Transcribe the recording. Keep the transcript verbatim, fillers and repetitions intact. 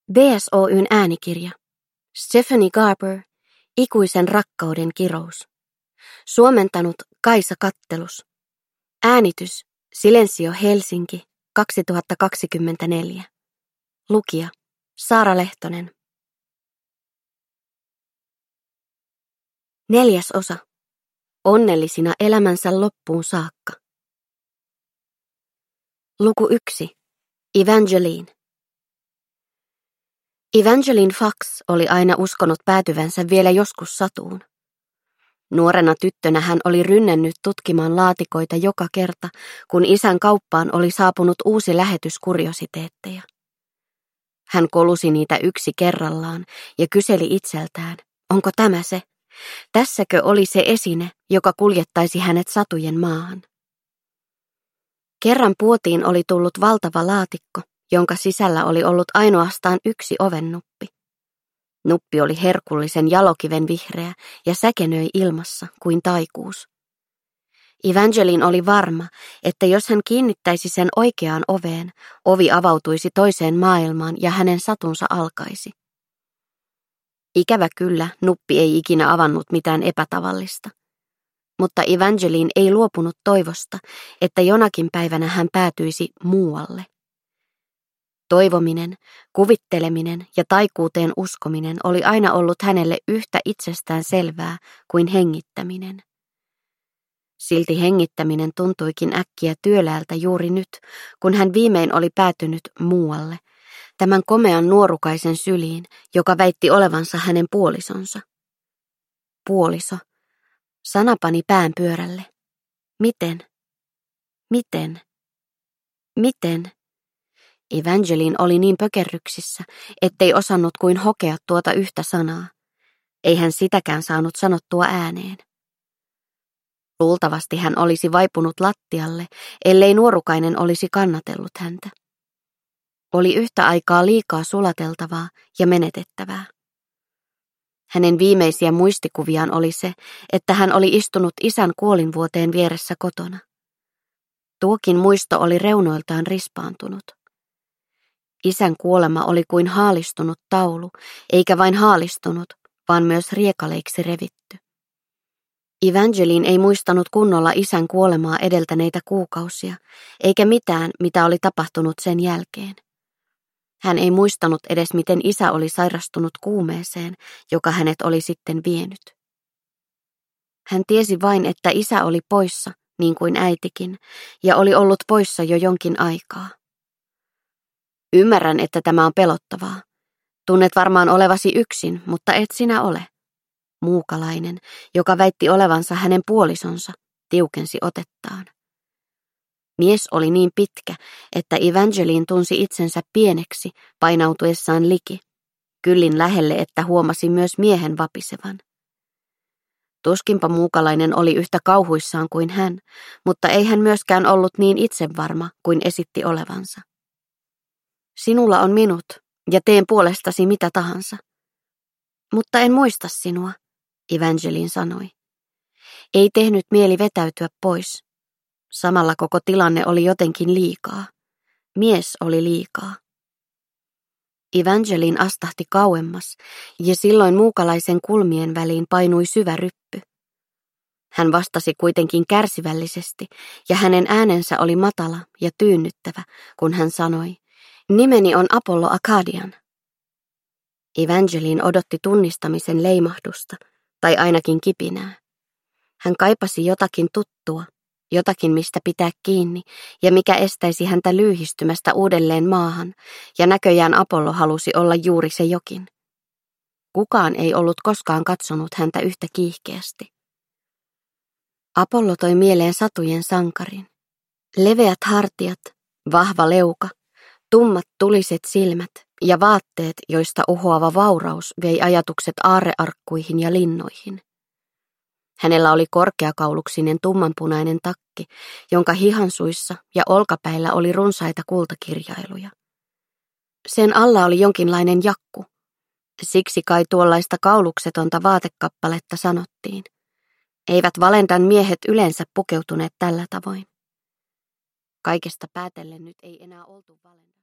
B S O:n äänikirja. Stephanie Garber, Ikuisen rakkauden kirous. Suomentanut Kaisa Kattelus. Äänitys Silensio Helsinki kaksituhattakaksikymmentäneljä. Lukija Saara Lehtonen. Neljäs osa. Onnellisina elämänsä loppuun saakka. Luku yksi. Evangeline. Evangeline Fox oli aina uskonut päätyvänsä vielä joskus satuun. Nuorena tyttönä hän oli rynnännyt tutkimaan laatikoita joka kerta, kun isän kauppaan oli saapunut uusi lähetys kuriositeetteja. Hän kolusi niitä yksi kerrallaan ja kyseli itseltään, onko tämä se? Tässäkö oli se esine, joka kuljettaisi hänet satujen maahan? Kerran puotiin oli tullut valtava laatikko, jonka sisällä oli ollut ainoastaan yksi ovennuppi. Nuppi oli herkullisen jalokiven vihreä ja säkenöi ilmassa kuin taikuus. Evangeline oli varma, että jos hän kiinnittäisi sen oikeaan oveen, ovi avautuisi toiseen maailmaan ja hänen satunsa alkaisi. Ikävä kyllä, nuppi ei ikinä avannut mitään epätavallista. Mutta Evangeline ei luopunut toivosta, että jonakin päivänä hän päätyisi muualle. Toivominen, kuvitteleminen ja taikuuteen uskominen oli aina ollut hänelle yhtä itsestään selvää kuin hengittäminen. Silti hengittäminen tuntuikin äkkiä työläältä juuri nyt, kun hän viimein oli päätynyt muualle, tämän komean nuorukaisen syliin, joka väitti olevansa hänen puolisonsa. Puoliso. Sana pani pään pyörälle. Miten? Miten? Miten? Evangeline oli niin pökerryksissä, ettei osannut kuin hokea tuota yhtä sanaa. Ei hän sitäkään saanut sanottua ääneen. Luultavasti hän olisi vaipunut lattialle, ellei nuorukainen olisi kannatellut häntä. Oli yhtä aikaa liikaa sulateltavaa ja menetettävää. Hänen viimeisiä muistikuviaan oli se, että hän oli istunut isän kuolinvuoteen vieressä kotona. Tuokin muisto oli reunoiltaan rispaantunut. Isän kuolema oli kuin haalistunut taulu, eikä vain haalistunut, vaan myös riekaleiksi revitty. Evangeline ei muistanut kunnolla isän kuolemaa edeltäneitä kuukausia, eikä mitään, mitä oli tapahtunut sen jälkeen. Hän ei muistanut edes, miten isä oli sairastunut kuumeeseen, joka hänet oli sitten vienyt. Hän tiesi vain, että isä oli poissa, niin kuin äitikin, ja oli ollut poissa jo jonkin aikaa. Ymmärrän, että tämä on pelottavaa. Tunnet varmaan olevasi yksin, mutta et sinä ole. Muukalainen, joka väitti olevansa hänen puolisonsa, tiukensi otettaan. Mies oli niin pitkä, että Evangeline tunsi itsensä pieneksi painautuessaan liki, kyllin lähelle, että huomasi myös miehen vapisevan. Tuskinpa muukalainen oli yhtä kauhuissaan kuin hän, mutta ei hän myöskään ollut niin itsevarma kuin esitti olevansa. Sinulla on minut, ja teen puolestasi mitä tahansa. Mutta en muista sinua, Evangeline sanoi. Ei tehnyt mieli vetäytyä pois. Samalla koko tilanne oli jotenkin liikaa. Mies oli liikaa. Evangeline astahti kauemmas, ja silloin muukalaisen kulmien väliin painui syvä ryppy. Hän vastasi kuitenkin kärsivällisesti, ja hänen äänensä oli matala ja tyynnyttävä, kun hän sanoi, nimeni on Apollo Akadian. Evangeline odotti tunnistamisen leimahdusta, tai ainakin kipinää. Hän kaipasi jotakin tuttua, jotakin mistä pitää kiinni, ja mikä estäisi häntä lyyhistymästä uudelleen maahan, ja näköjään Apollo halusi olla juuri se jokin. Kukaan ei ollut koskaan katsonut häntä yhtä kiihkeästi. Apollo toi mieleen satujen sankarin. Leveät hartiat, vahva leuka, tummat tuliset silmät ja vaatteet, joista uhoava vauraus vei ajatukset aarrearkkuihin ja linnoihin. Hänellä oli korkeakauluksinen tummanpunainen takki, jonka hihansuissa ja olkapäillä oli runsaita kultakirjailuja. Sen alla oli jonkinlainen jakku. Siksi kai tuollaista kauluksetonta vaatekappaletta sanottiin. Eivät Valentan miehet yleensä pukeutuneet tällä tavoin. Kaikesta päätellen nyt ei enää oltu Valentan.